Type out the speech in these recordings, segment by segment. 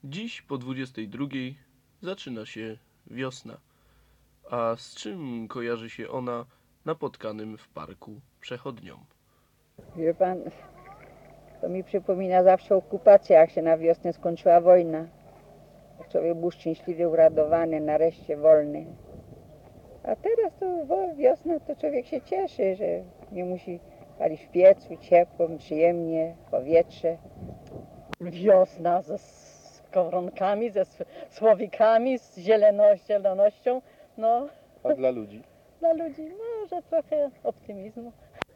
Dziś po 22 zaczyna się wiosna. A z czym kojarzy się ona napotkanym w parku przechodniom? Wie pan, to mi przypomina zawsze okupację, jak się na wiosnę skończyła wojna. Jak człowiek był szczęśliwy, uradowany, nareszcie wolny. A teraz to wiosna, to człowiek się cieszy, że nie musi palić w piecu, ciepło, przyjemnie, powietrze. Wiosna ze skowronkami, ze słowikami, z zielonością. No, A dla ludzi? dla ludzi może trochę optymizmu.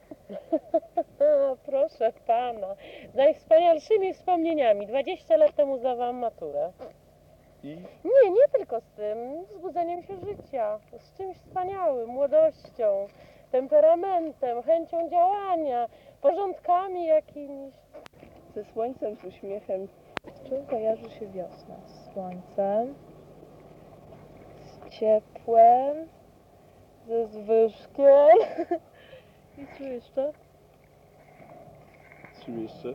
Proszę pana, z najwspanialszymi wspomnieniami. 20 lat temu zdawałam maturę. I Nie tylko z tym, wzbudzeniem się życia, z czymś wspaniałym, młodością, temperamentem, chęcią działania, porządkami jakimiś. Ze słońcem, z uśmiechem. Z czym kojarzy się wiosna? Z słońcem, z ciepłem, ze zwyżkiem. I co jeszcze? z czym jeszcze?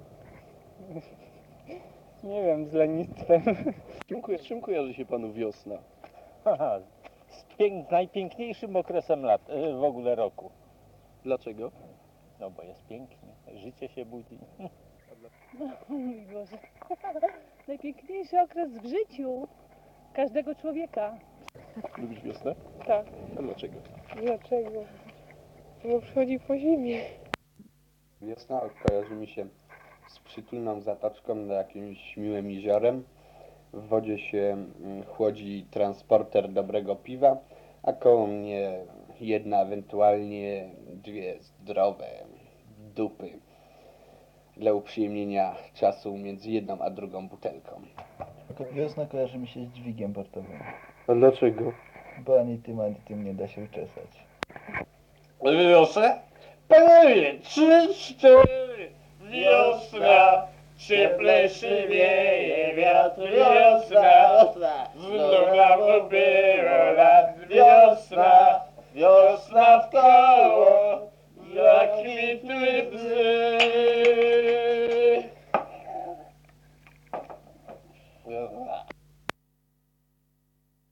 Nie wiem, z lenistwem. Z czym kojarzy się panu wiosna? Aha, z najpiękniejszym okresem lat, w ogóle roku. Dlaczego? No bo jest pięknie, życie się budzi. O mój Boże. Najpiękniejszy okres w życiu każdego człowieka. Lubisz wiosnę? Tak. A dlaczego? Dlaczego? Bo przychodzi po zimie. Wiosna kojarzy mi się z przytulną zatoczką nad jakimś miłym jeziorem. W wodzie się chłodzi transporter dobrego piwa, a koło mnie jedna, ewentualnie dwie zdrowe dupy dla uprzyjemnienia czasu między jedną a drugą butelką. Wiosna kojarzy mi się z dźwigiem portowym, A dlaczego? bo ani tym nie da się uczesać. Wiosna? Panowie, 3, 4, wiosna, cieplejszy wieje wiatr, wiosna, znów nam było lat, wiosna w